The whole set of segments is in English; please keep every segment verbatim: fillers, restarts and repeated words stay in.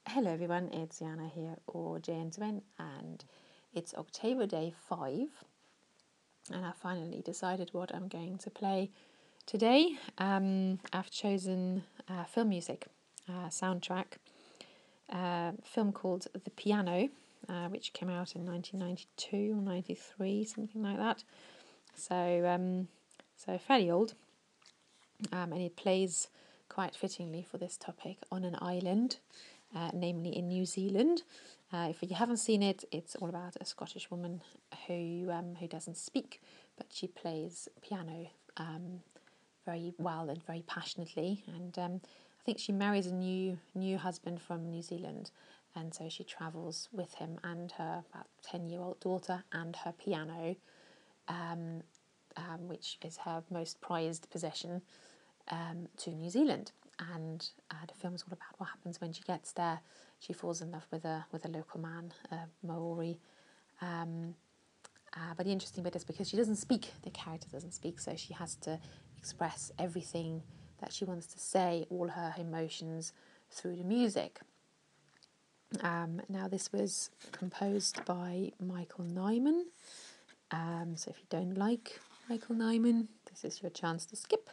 Hello everyone, it's Jana here, or Gentlemen, and it's October Day five, and I finally decided what I'm going to play today. Um, I've chosen uh, film music, uh, soundtrack, uh, film called The Piano, uh, which came out in nineteen ninety-two or ninety-three, something like that. So, um, so fairly old, um, and it plays quite fittingly for this topic on an island. Uh, namely in New Zealand. Uh, if you haven't seen it, it's all about a Scottish woman who um, who doesn't speak, but she plays piano um, very well and very passionately. And um, I think she marries a new new husband from New Zealand, and so she travels with him and her about ten year old daughter and her piano, um, um, which is her most prized possession, um, to New Zealand. And uh, the film is all about what happens when she gets there. She falls in love with a with a local man, a Maori. Um, uh, but the interesting bit is because she doesn't speak, the character doesn't speak, so she has to express everything that she wants to say, all her emotions, through the music. Um, now, this was composed by Michael Nyman. Um, so if you don't like Michael Nyman, this is your chance to skip.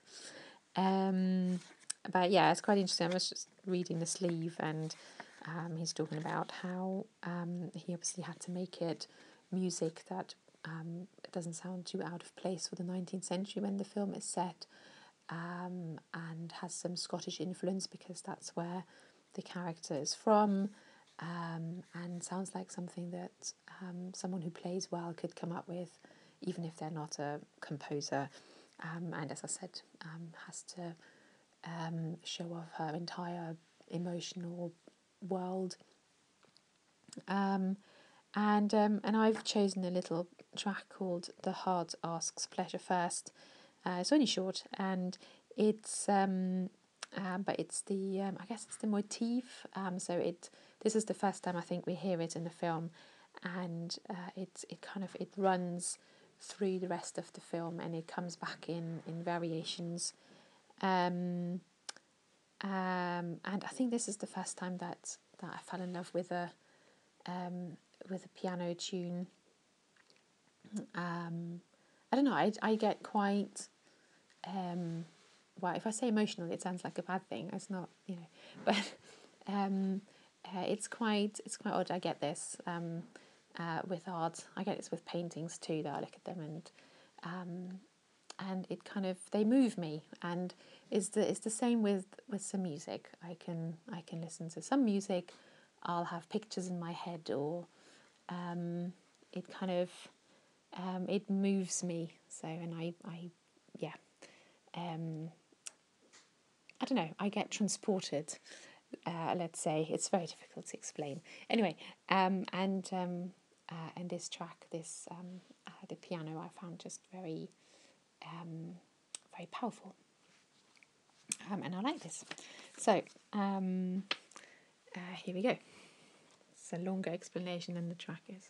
Um, but yeah, it's quite interesting. I was just reading the sleeve, and um, he's talking about how um, he obviously had to make it music that um, doesn't sound too out of place for the nineteenth century when the film is set, um, and has some Scottish influence because that's where the character is from, um, and sounds like something that um, someone who plays well could come up with, even if they're not a composer. Um, and as I said, um, has to um, show off her entire emotional world. Um, and um, and I've chosen a little track called "The Heart Asks Pleasure First." Uh, it's only short, and it's um, um, but it's the um, I guess it's the motif. Um, so it this is the first time I think we hear it in the film, and uh, it it kind of it runs through the rest of the film, and it comes back in in variations. Um, um, and I think this is the first time that, that I fell in love with a um, with a piano tune. Um, I don't know. I I get quite um, well. If I say emotional, it sounds like a bad thing. It's not, you know, but um, uh, it's quite it's quite odd. I get this um, uh, with art. I get this with paintings too. That I look at them and um, and it kind of they move me, and it's the it's the same with with some music. I can I can listen to some music, I'll have pictures in my head, or um, it kind of um, it moves me. So and I I yeah um, I don't know, I get transported. Uh, let's say it's very difficult to explain. Anyway, um, and um, uh, and this track, this um, uh, the piano, I found just very um, very powerful. Um, and I like this. So, um, uh, here we go. It's a longer explanation than the track is.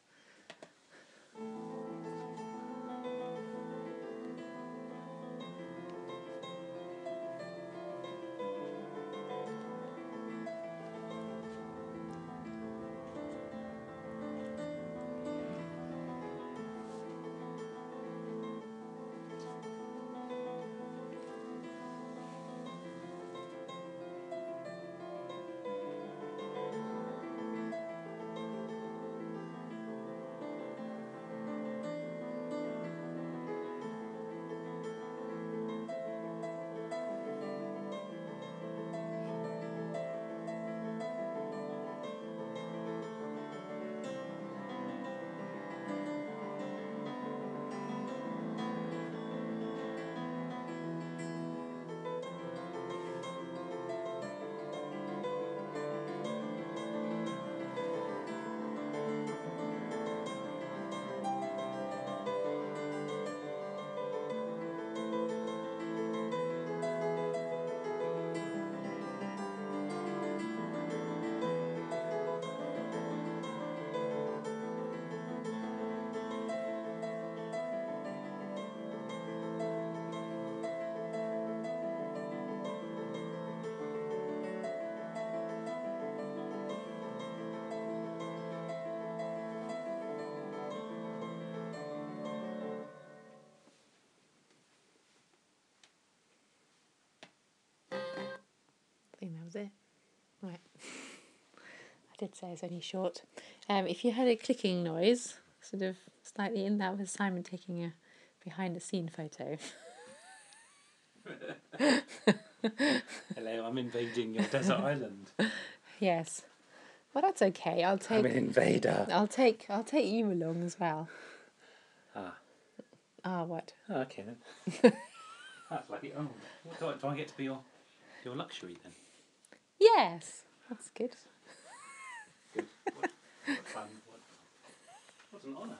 think that was it. Right. I did say it's only short. Um, if you heard a clicking noise, sort of slightly in, that was Simon taking a behind the scene photo. Hello, I'm invading your desert island. Yes. Well, that's okay. I'll take. I'm an invader. I'll take. I'll take you along as well. Ah. Ah, what? Oh, okay then. That's lucky. Oh, what, do, I, do I get to be your your luxury then? Yes, that's good. Good. What, what fun. What, what an honour,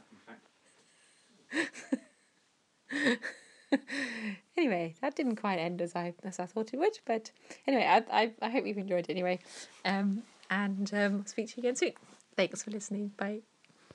in fact. Anyway, that didn't quite end as I as I thought it would, but anyway, I I, I hope you've enjoyed it anyway, um, and um, I'll speak to you again soon. Thanks for listening. Bye.